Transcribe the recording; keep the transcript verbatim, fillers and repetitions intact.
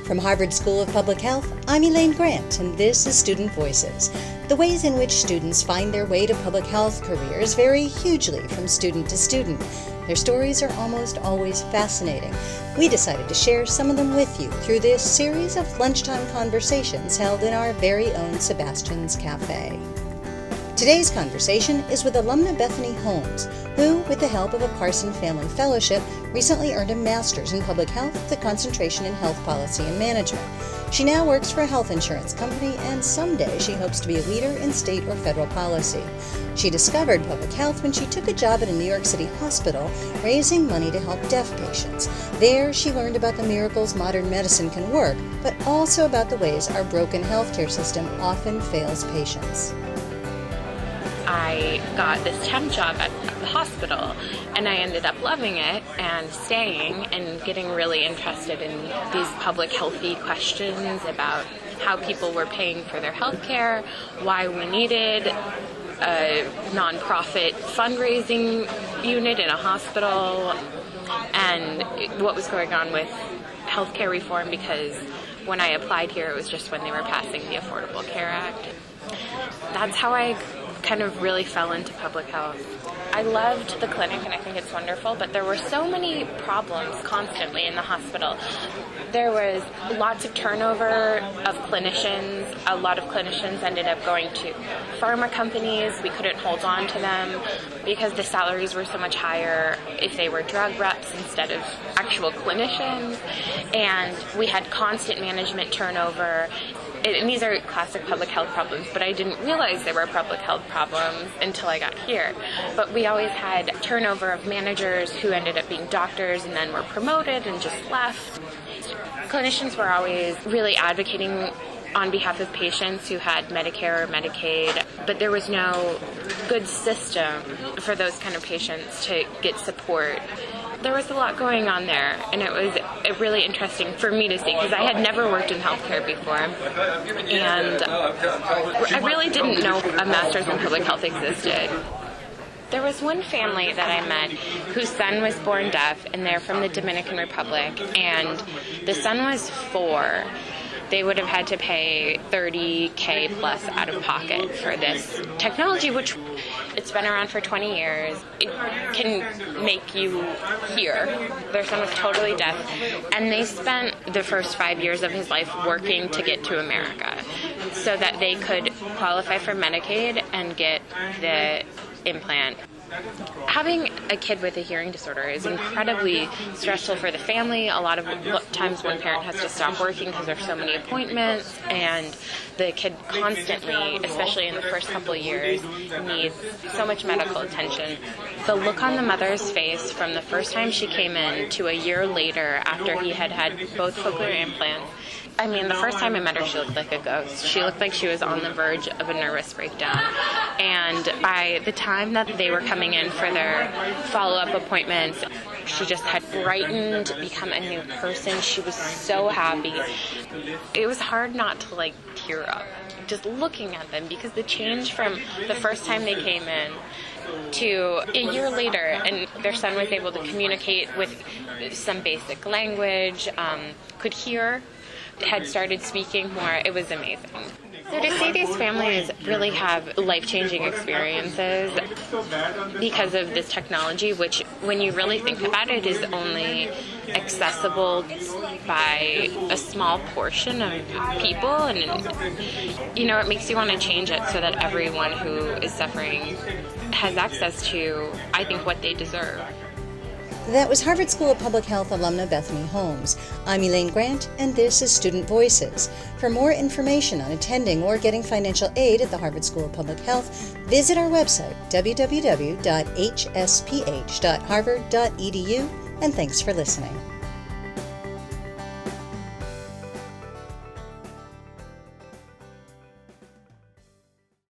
From Harvard School of Public Health, I'm Elaine Grant, and this is Student Voices. The ways in which students find their way to public health careers vary hugely from student to student. Their stories are almost always fascinating. We decided to share some of them with you through this series of lunchtime conversations held in our very own Sebastian's Cafe. Today's conversation is with alumna Bethany Holmes, who, with the help of a Carson Family Fellowship, recently earned a master's in public health with a concentration in health policy and management. She now works for a health insurance company, and someday she hopes to be a leader in state or federal policy. She discovered public health when she took a job at a New York City hospital raising money to help deaf patients. There, she learned about the miracles modern medicine can work, but also about the ways our broken healthcare system often fails patients. I got this temp job at the hospital, and I ended up loving it and staying and getting really interested in these public healthy questions about how people were paying for their health care, why we needed a nonprofit fundraising unit in a hospital, and what was going on with healthcare reform, because when I applied here, it was just when they were passing the Affordable Care Act. That's how I kind of really fell into public health. I loved the clinic and I think it's wonderful, but there were so many problems constantly in the hospital. There was lots of turnover of clinicians. A lot of clinicians ended up going to pharma companies. We couldn't hold on to them because the salaries were so much higher if they were drug reps instead of actual clinicians. And we had constant management turnover. And these are classic public health problems, but I didn't realize they were public health problems until I got here. But we always had turnover of managers who ended up being doctors and then were promoted and just left. Clinicians were always really advocating on behalf of patients who had Medicare or Medicaid, but there was no good system for those kind of patients to get support. There was a lot going on there, and it was really interesting for me to see because I had never worked in healthcare before, and I really didn't know a master's in public health existed. There was one family that I met whose son was born deaf, and they're from the Dominican Republic, and the son was four. They would have had to pay thirty K plus out of pocket for this technology, which it's been around for twenty years. It can make you hear. Their son was totally deaf, and they spent the first five years of his life working to get to America so that they could qualify for Medicaid and get the implant. Having a kid with a hearing disorder is incredibly stressful for the family. A lot of times one parent has to stop working because there's so many appointments, and the kid constantly, especially in the first couple of years, needs so much medical attention. The look on the mother's face from the first time she came in to a year later after he had had both cochlear implants, I mean, the first time I met her, she looked like a ghost. She looked like she was on the verge of a nervous breakdown. And by the time that they were coming in for their follow-up appointments, she just had brightened, become a new person. She was so happy. It was hard not to, like, tear up just looking at them, because the change from the first time they came in to a year later, and their son was able to communicate with some basic language, um, could hear, had started speaking more. It was amazing. So to see these families really have life-changing experiences because of this technology, which when you really think about it is only accessible by a small portion of people, and you know, it makes you want to change it so that everyone who is suffering has access to, I think, what they deserve. That was Harvard School of Public Health alumna Bethany Holmes. I'm Elaine Grant, and this is Student Voices. For more information on attending or getting financial aid at the Harvard School of Public Health, visit our website, w w w dot h s p h dot harvard dot e d u, and thanks for listening.